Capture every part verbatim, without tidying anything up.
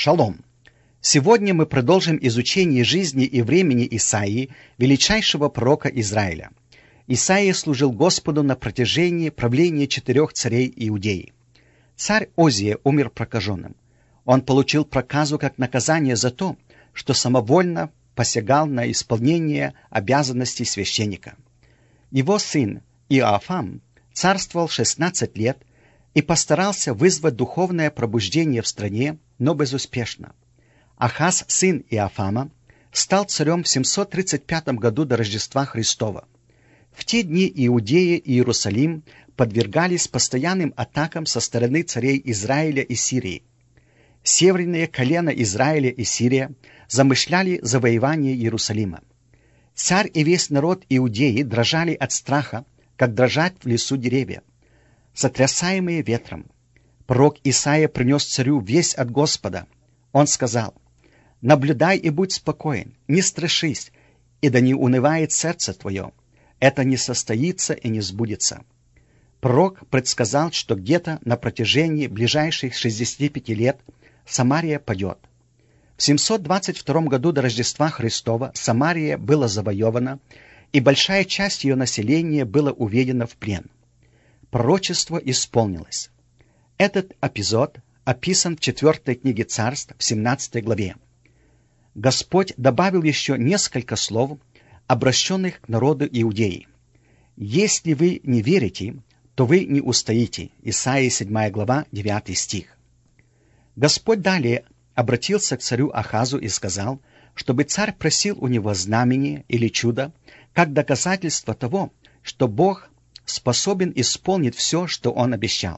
Шалом! Сегодня мы продолжим изучение жизни и времени Исаии, величайшего пророка Израиля. Исаия служил Господу на протяжении правления четырех царей Иудеи. Царь Озия умер прокаженным. Он получил проказу как наказание за то, что самовольно посягал на исполнение обязанностей священника. Его сын Иоафам царствовал шестнадцать лет и постарался вызвать духовное пробуждение в стране, но безуспешно. Ахаз, сын Иоафама, стал царем в семьсот тридцать пятом году до Рождества Христова. В те дни Иудея и Иерусалим подвергались постоянным атакам со стороны царей Израиля и Сирии. Северные колена Израиля и Сирия замышляли завоевание Иерусалима. Царь и весь народ Иудеи дрожали от страха, как дрожат в лесу деревья, сотрясаемые ветром. Пророк Исаия принес царю весть от Господа. Он сказал: «Наблюдай и будь спокоен, не страшись, и да не унывает сердце твое. Это не состоится и не сбудется». Пророк предсказал, что где-то на протяжении ближайших шестидесяти пяти лет Самария падет. В семьсот двадцать втором году до Рождества Христова Самария была завоевана, и большая часть ее населения была уведена в плен. Пророчество исполнилось. Этот эпизод описан в четвертой книге Царств в семнадцатой главе. Господь добавил еще несколько слов, обращенных к народу Иудеи. «Если вы не верите, то вы не устоите». Исайя седьмая глава, девятый стих. Господь далее обратился к царю Ахазу и сказал, чтобы царь просил у него знамение или чудо, как доказательство того, что Бог способен исполнить все, что он обещал.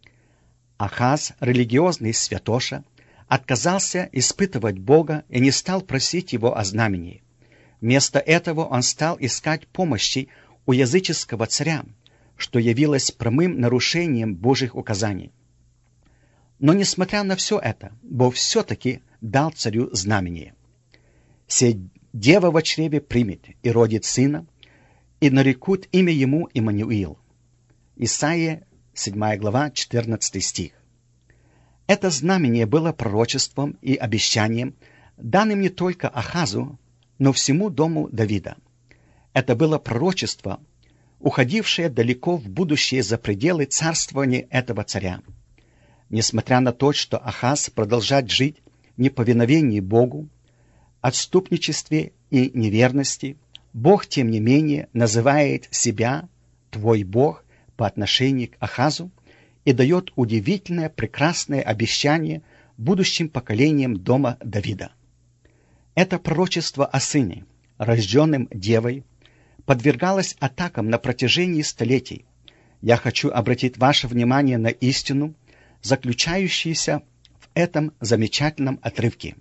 Ахаз, религиозный святоша, отказался испытывать Бога и не стал просить его о знамении. Вместо этого он стал искать помощи у языческого царя, что явилось прямым нарушением Божьих указаний. Но, несмотря на все это, Бог все-таки дал царю знамение. «Се дева во чреве примет и родит сына, и нарекут имя ему Иммануил». Исайя седьмая глава, четырнадцатый стих. Это знамение было пророчеством и обещанием, данным не только Ахазу, но всему дому Давида. Это было пророчество, уходившее далеко в будущее за пределы царствования этого царя. Несмотря на то, что Ахаз продолжает жить в неповиновении Богу, отступничестве и неверности, Бог, тем не менее, называет себя «твой Бог» по отношению к Ахазу и дает удивительное, прекрасное обещание будущим поколениям дома Давида. Это пророчество о сыне, рожденном девой, подвергалось атакам на протяжении столетий. Я хочу обратить ваше внимание на истину, заключающуюся в этом замечательном отрывке.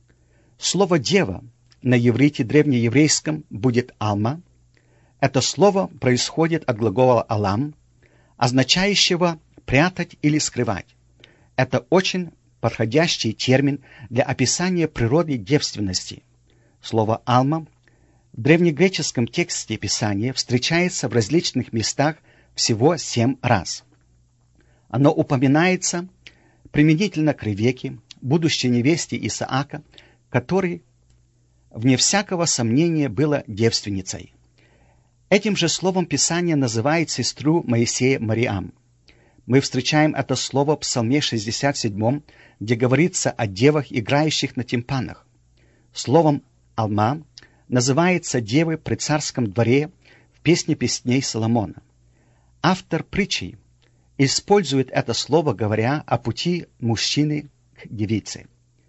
Слово «дева» на иврите древнееврейском будет «алма». Это слово происходит от глагола «алам», означающего «прятать» или «скрывать». Это очень подходящий термин для описания природы девственности. Слово «алма» в древнегреческом тексте Писания встречается в различных местах всего семь раз. Оно упоминается применительно к Ревекке, будущей невесте Исаака, который, вне всякого сомнения, была девственницей. Этим же словом Писание называет сестру Моисея Мариам. Мы встречаем это слово в Псалме шестьдесят седьмом, где говорится о девах, играющих на тимпанах. Словом «алма» называется девы при царском дворе в песне песней Соломона. Автор притчи использует это слово, говоря о пути мужчины к девице.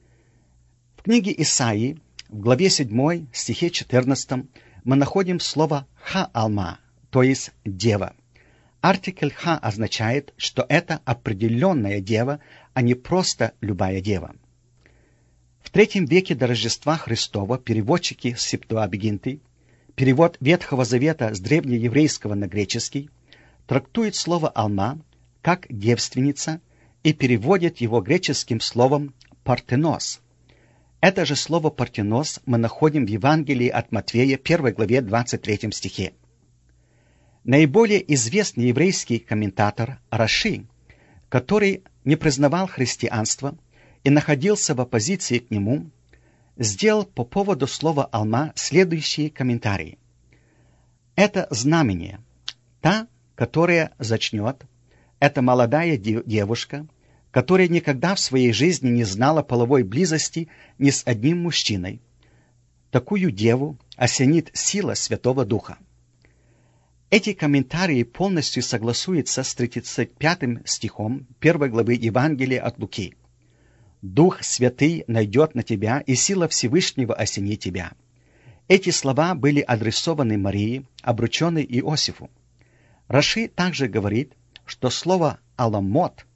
В книге Исаии, в главе седьмой, стихе четырнадцатом, мы находим слово «ха-алма», то есть «дева». Артикль «ха» означает, что это определенная дева, а не просто любая дева. В третьем веке до Рождества Христова переводчики Септуагинты, перевод Ветхого Завета с древнееврейского на греческий, трактуют слово «алма» как «девственница» и переводят его греческим словом «партенос». Это же слово «партенос» мы находим в Евангелии от Матфея, первой главе, двадцать третьем стихе. Наиболее известный еврейский комментатор Раши, который не признавал христианство и находился в оппозиции к нему, сделал по поводу слова «Алма» следующие комментарии. Это знамение, та, которая зачнет, это молодая девушка, которая никогда в своей жизни не знала половой близости ни с одним мужчиной. Такую деву осенит сила Святого Духа. Эти комментарии полностью согласуются с тридцать пятым стихом первой главы Евангелия от Луки. «Дух Святый найдет на тебя, и сила Всевышнего осенит тебя». Эти слова были адресованы Марии, обрученной Иосифу. Раши также говорит, что слово «аламот»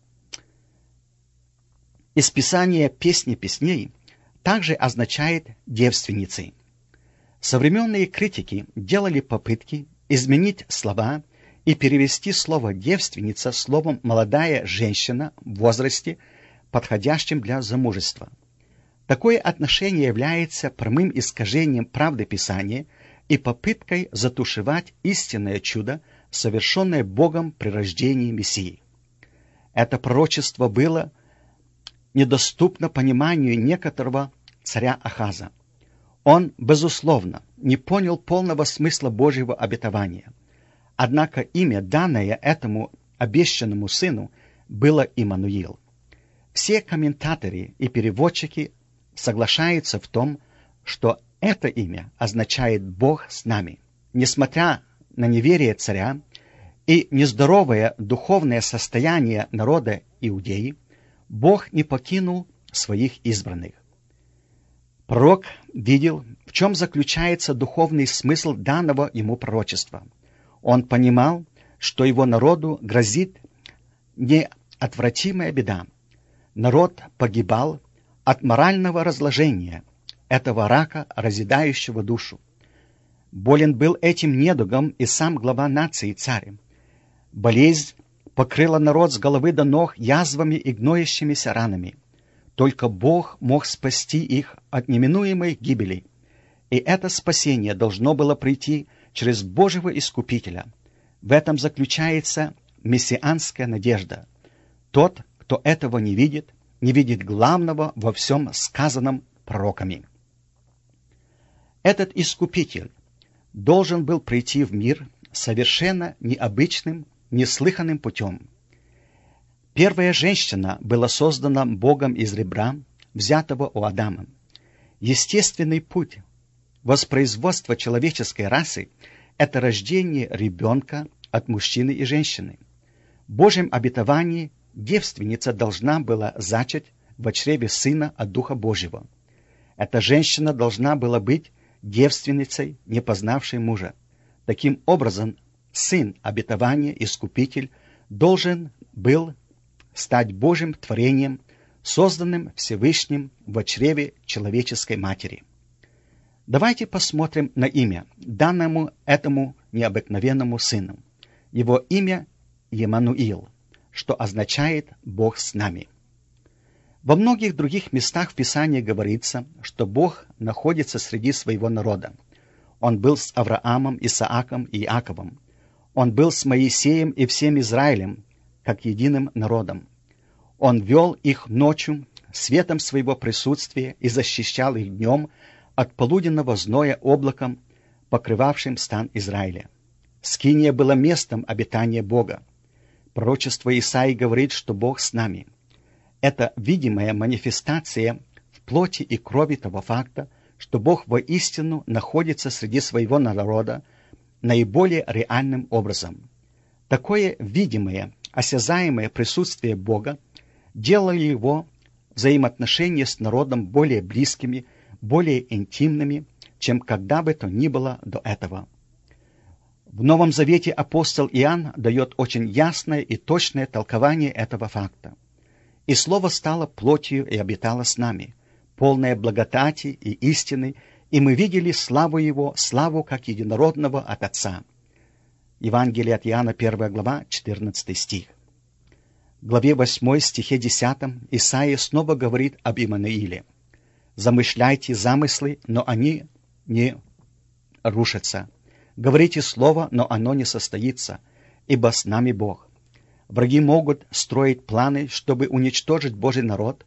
из Писания «Песни песней» также означает «девственницы». Современные критики делали попытки изменить слова и перевести слово «девственница» словом «молодая женщина» в возрасте, подходящем для замужества. Такое отношение является прямым искажением правды Писания и попыткой затушевать истинное чудо, совершенное Богом при рождении Мессии. Это пророчество было недоступно пониманию некоторого царя Ахаза. Он, безусловно, не понял полного смысла Божьего обетования. Однако имя, данное этому обещанному сыну, было Иммануил. Все комментаторы и переводчики соглашаются в том, что это имя означает «Бог с нами». Несмотря на неверие царя и нездоровое духовное состояние народа Иудеи, Бог не покинул своих избранных. Пророк видел, в чем заключается духовный смысл данного ему пророчества. Он понимал, что его народу грозит неотвратимая беда. Народ погибал от морального разложения, этого рака, разъедающего душу. Болен был этим недугом и сам глава нации царь. Болезнь покрыла народ с головы до ног язвами и гноящимися ранами. Только Бог мог спасти их от неминуемой гибели. И это спасение должно было прийти через Божьего Искупителя. В этом заключается мессианская надежда. Тот, кто этого не видит, не видит главного во всем сказанном пророками. Этот Искупитель должен был прийти в мир совершенно необычным, неслыханным путем. Первая женщина была создана Богом из ребра, взятого у Адама. Естественный путь воспроизводства человеческой расы – это рождение ребенка от мужчины и женщины. В Божьем обетовании девственница должна была зачать в чреве сына от Духа Божьего. Эта женщина должна была быть девственницей, не познавшей мужа. Таким образом, сын обетования, Искупитель, должен был стать Божьим творением, созданным Всевышним в чреве человеческой матери. Давайте посмотрим на имя, данному этому необыкновенному сыну. Его имя Иммануил, что означает «Бог с нами». Во многих других местах в Писании говорится, что Бог находится среди своего народа. Он был с Авраамом, Исааком и Иаковом. Он был с Моисеем и всем Израилем, как единым народом. Он вел их ночью светом своего присутствия и защищал их днем от полуденного зноя облаком, покрывавшим стан Израиля. Скиния была местом обитания Бога. Пророчество Исаии говорит, что Бог с нами. Это видимая манифестация в плоти и крови того факта, что Бог воистину находится среди своего народа наиболее реальным образом. Такое видимое, осязаемое присутствие Бога делало его взаимоотношения с народом более близкими, более интимными, чем когда бы то ни было до этого. В Новом Завете апостол Иоанн дает очень ясное и точное толкование этого факта. «И Слово стало плотью и обитало с нами, полное благодати и истины, и мы видели славу Его, славу как единородного от Отца». Евангелие от Иоанна, первая глава, четырнадцатый стих. В главе восьмой, стихе десятом, Исаия снова говорит об Иммануиле. «Замышляйте замыслы, но они не рушатся. Говорите слово, но оно не состоится, ибо с нами Бог». Враги могут строить планы, чтобы уничтожить Божий народ,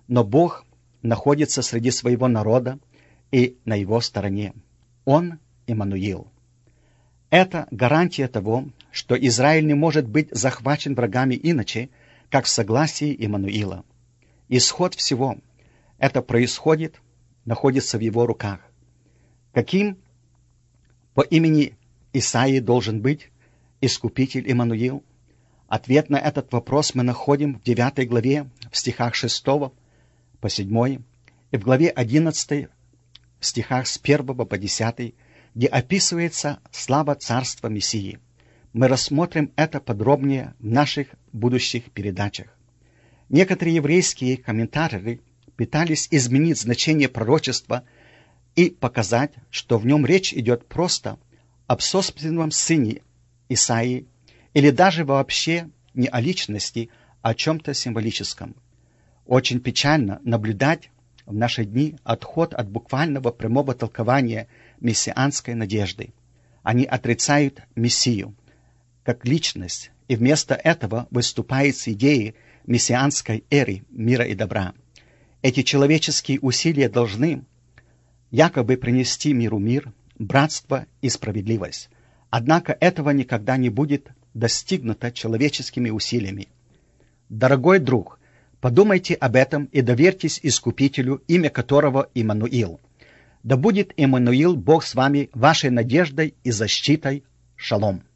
но Бог находится среди своего народа и на его стороне. Он Иммануил. Это гарантия того, что Израиль не может быть захвачен врагами иначе, как в согласии Иммануила. Исход всего это происходит, находится в его руках. Каким по имени Исаии должен быть Искупитель Иммануил? Ответ на этот вопрос мы находим в девятой главе, в стихах шестого по седьмой, и в главе одиннадцатой, в стихах с первого по десятый, где описывается слава царства Мессии. Мы рассмотрим это подробнее в наших будущих передачах. Некоторые еврейские комментаторы пытались изменить значение пророчества и показать, что в нем речь идет просто об собственном сыне Исаии или даже вообще не о личности, а о чем-то символическом. Очень печально наблюдать в наши дни отход от буквального прямого толкования мессианской надежды. Они отрицают Мессию как личность и вместо этого выступают с идеей мессианской эры мира и добра. Эти человеческие усилия должны якобы принести миру мир, братство и справедливость. Однако этого никогда не будет достигнуто человеческими усилиями. Дорогой друг, подумайте об этом и доверьтесь Искупителю, имя которого Иммануил. Да будет Иммануил, Бог с вами, вашей надеждой и защитой. Шалом.